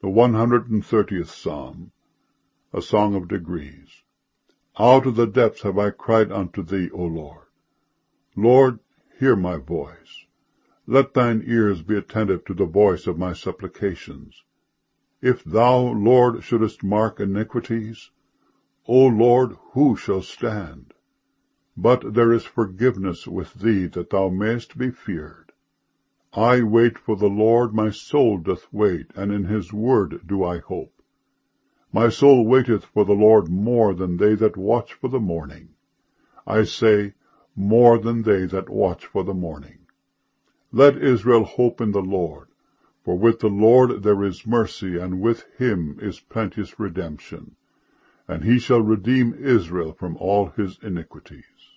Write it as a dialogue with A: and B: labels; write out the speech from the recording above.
A: The 130th Psalm, a song of degrees. Out of the depths have I cried unto thee, O Lord. Lord, hear my voice. Let thine ears be attentive to the voice of my supplications. If thou, Lord, shouldest mark iniquities, O Lord, who shall stand? But there is forgiveness with thee, that thou mayest be feared. I wait for the Lord, my soul doth wait, and in his word do I hope. My soul waiteth for the Lord more than they that watch for the morning. I say, more than they that watch for the morning. Let Israel hope in the Lord, for with the Lord there is mercy, and with him is plenteous redemption, and he shall redeem Israel from all his iniquities.